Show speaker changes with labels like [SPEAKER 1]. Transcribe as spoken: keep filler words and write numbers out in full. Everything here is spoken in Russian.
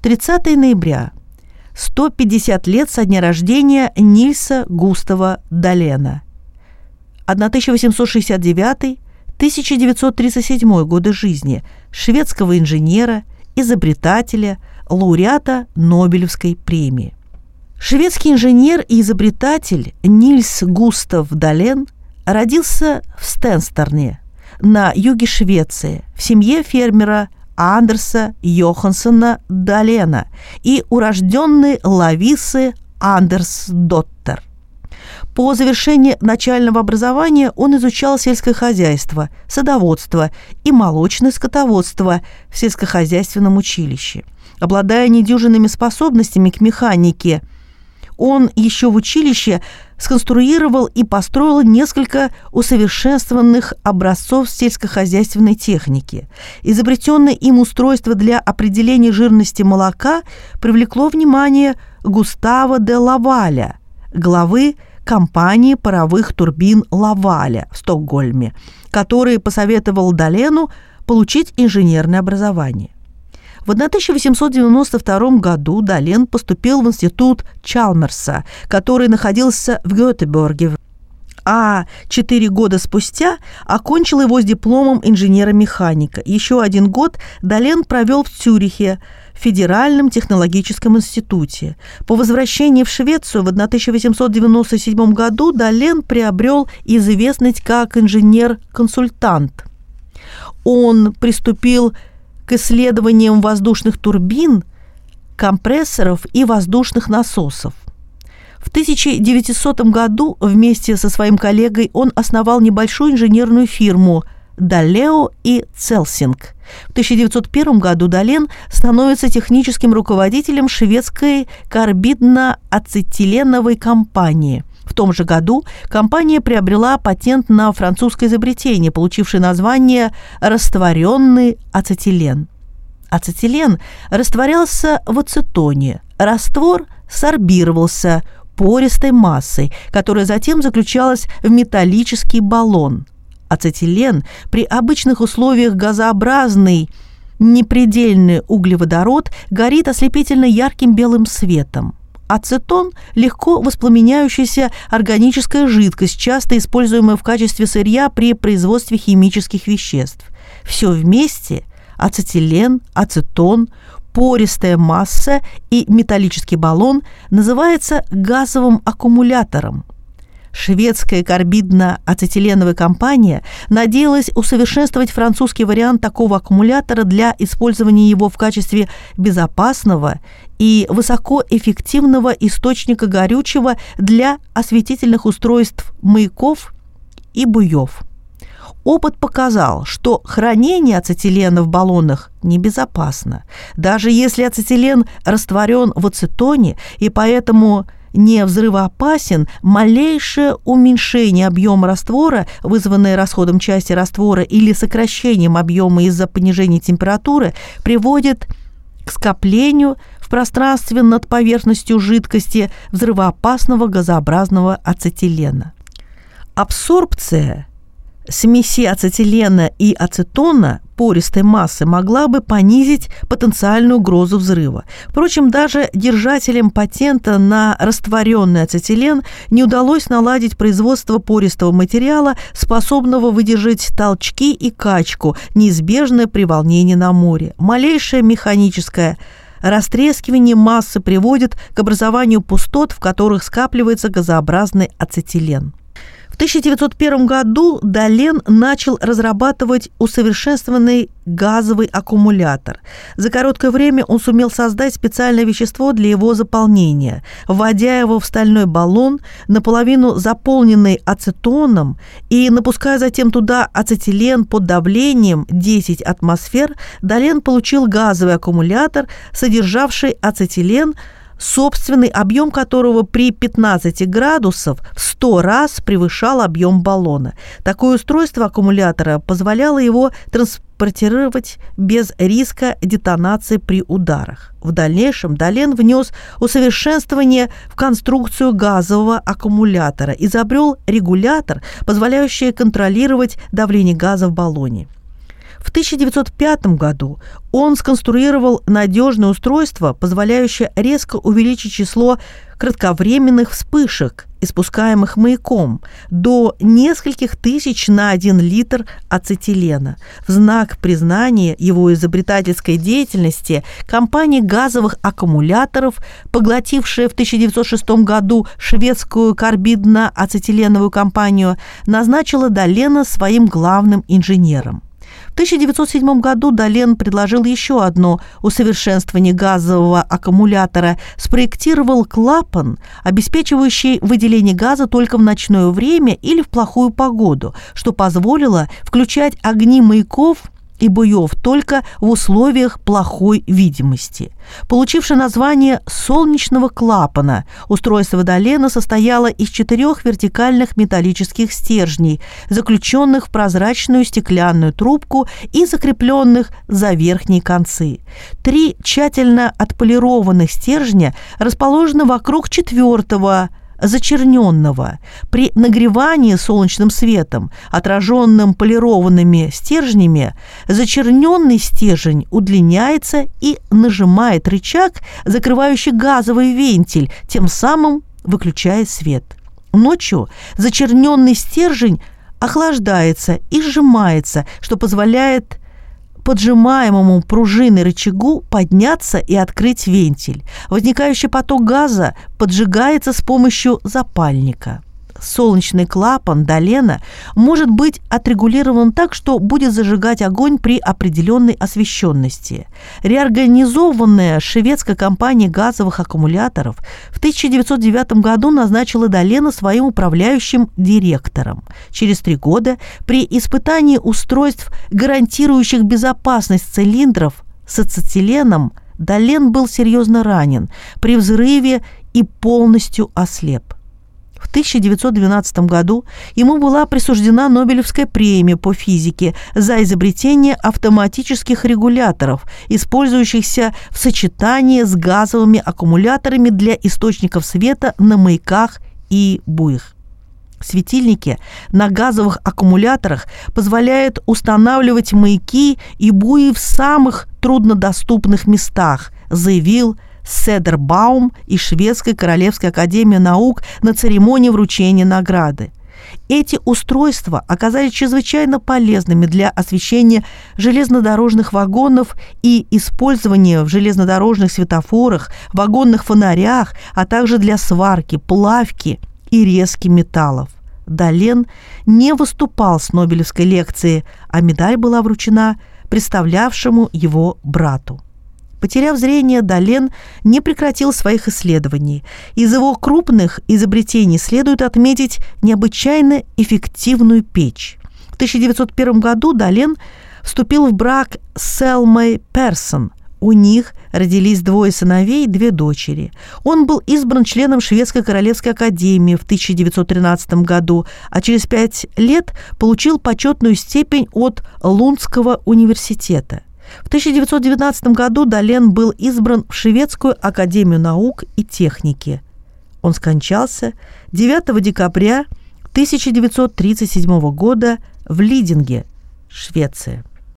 [SPEAKER 1] тридцатого ноября. сто пятьдесят лет со дня рождения Нильса Густава Далена. тысяча восемьсот шестьдесят девятый — тысяча девятьсот тридцать седьмой годы жизни, шведского инженера, изобретателя, лауреата Нобелевской премии. Шведский инженер и изобретатель Нильс Густав Дален родился в Стенсторне на юге Швеции в семье фермера Андерса Йоханссона Далена и урожденной Лависы Андерсдоттер. По завершении начального образования он изучал сельское хозяйство, садоводство и молочное скотоводство в сельскохозяйственном училище. Обладая недюжинными способностями к механике, он еще в училище сконструировал и построил несколько усовершенствованных образцов сельскохозяйственной техники. Изобретенное им устройство для определения жирности молока привлекло внимание Густава де Лаваля, главы компании паровых турбин Лаваля в Стокгольме, который посоветовал Далену получить инженерное образование. В тысяча восемьсот девяносто втором году Дален поступил в институт Чалмерса, который находился в Гетеборге, а четыре года спустя окончил его с дипломом инженера-механика. Еще один год Дален провел в Цюрихе, в Федеральном технологическом институте. По возвращении в Швецию в тысяча восемьсот девяносто седьмом году Дален приобрел известность как инженер-консультант. Он приступил к исследованиям воздушных турбин, компрессоров и воздушных насосов. В тысяча девятисотом году вместе со своим коллегой он основал небольшую инженерную фирму «Далео и Целсинг». В тысяча девятьсот первом году Дален становится техническим руководителем шведской карбидно-ацетиленовой компании. В том же году компания приобрела патент на французское изобретение, получившее название «растворенный ацетилен». Ацетилен растворялся в ацетоне, раствор сорбировался пористой массой, которая затем заключалась в металлический баллон. Ацетилен при обычных условиях газообразный непредельный углеводород горит ослепительно ярким белым светом. Ацетон – легко воспламеняющаяся органическая жидкость, часто используемая в качестве сырья при производстве химических веществ. Все вместе – ацетилен, ацетон, пористая масса и металлический баллон – называется газовым аккумулятором. Шведская карбидно-ацетиленовая компания надеялась усовершенствовать французский вариант такого аккумулятора для использования его в качестве безопасного и высокоэффективного источника горючего для осветительных устройств маяков и буев. Опыт показал, что хранение ацетилена в баллонах небезопасно, даже если ацетилен растворен в ацетоне и поэтому не взрывоопасен, малейшее уменьшение объема раствора, вызванное расходом части раствора или сокращением объема из-за понижения температуры, приводит к скоплению в пространстве над поверхностью жидкости взрывоопасного газообразного ацетилена. Абсорбция смеси ацетилена и ацетона пористой массы могла бы понизить потенциальную угрозу взрыва. Впрочем, даже держателям патента на растворенный ацетилен не удалось наладить производство пористого материала, способного выдержать толчки и качку, неизбежное при волнении на море. Малейшее механическое растрескивание массы приводит к образованию пустот, в которых скапливается газообразный ацетилен. В тысяча девятьсот первом году Дален начал разрабатывать усовершенствованный газовый аккумулятор. За короткое время он сумел создать специальное вещество для его заполнения. Вводя его в стальной баллон, наполовину заполненный ацетоном, и напуская затем туда ацетилен под давлением десять атмосфер, Дален получил газовый аккумулятор, содержавший ацетилен, собственный объем которого при пятнадцати градусах в сто раз превышал объем баллона. Такое устройство аккумулятора позволяло его транспортировать без риска детонации при ударах. В дальнейшем Дален внес усовершенствование в конструкцию газового аккумулятора, изобрел регулятор, позволяющий контролировать давление газа в баллоне. В тысяча девятьсот пятом году он сконструировал надежное устройство, позволяющее резко увеличить число кратковременных вспышек, испускаемых маяком, до нескольких тысяч на один литр ацетилена. В знак признания его изобретательской деятельности компания газовых аккумуляторов, поглотившая в тысяча девятьсот шестом году шведскую карбидно-ацетиленовую компанию, назначила Далена своим главным инженером. В тысяча девятьсот седьмом году Дален предложил еще одно усовершенствование газового аккумулятора, спроектировал клапан, обеспечивающий выделение газа только в ночное время или в плохую погоду, что позволило включать огни маяков и буев только в условиях плохой видимости. Получившее название солнечного клапана, устройство Далена состояло из четырех вертикальных металлических стержней, заключенных в прозрачную стеклянную трубку и закрепленных за верхние концы. Три тщательно отполированных стержня расположены вокруг четвертого, зачерненного. При нагревании солнечным светом, отраженным полированными стержнями, зачерненный стержень удлиняется и нажимает рычаг, закрывающий газовый вентиль, тем самым выключая свет. Ночью зачерненный стержень охлаждается и сжимается, что позволяет поджимаемому пружиной рычагу подняться и открыть вентиль. Возникающий поток газа поджигается с помощью запальника. Солнечный клапан Далена может быть отрегулирован так, что будет зажигать огонь при определенной освещенности. Реорганизованная шведская компания газовых аккумуляторов в тысяча девятьсот девятом году назначила Далена своим управляющим директором. Через три года при испытании устройств, гарантирующих безопасность цилиндров с ацетиленом, Дален был серьезно ранен при взрыве и полностью ослеп. В тысяча девятьсот двенадцатом году ему была присуждена Нобелевская премия по физике за изобретение автоматических регуляторов, использующихся в сочетании с газовыми аккумуляторами для источников света на маяках и буях. Светильники на газовых аккумуляторах позволяют устанавливать маяки и буи в самых труднодоступных местах, заявил Седербаум из Шведской Королевской академии наук на церемонии вручения награды. Эти устройства оказались чрезвычайно полезными для освещения железнодорожных вагонов и использования в железнодорожных светофорах, вагонных фонарях, а также для сварки, плавки и резки металлов. Дален не выступал с Нобелевской лекцией, а медаль была вручена представлявшему его брату. Потеряв зрение, Дален не прекратил своих исследований. Из его крупных изобретений следует отметить необычайно эффективную печь. В тысяча девятьсот первом году Дален вступил в брак с Селмой Персон. У них родились двое сыновей и две дочери. Он был избран членом Шведской Королевской академии в тысяча девятьсот тринадцатом году, а через пять лет получил почетную степень от Лундского университета. В тысяча девятьсот девятнадцатом году Дален был избран в Шведскую академию наук и техники. Он скончался девятого декабря тысяча девятьсот тридцать седьмого года в Лидинге, Швеция.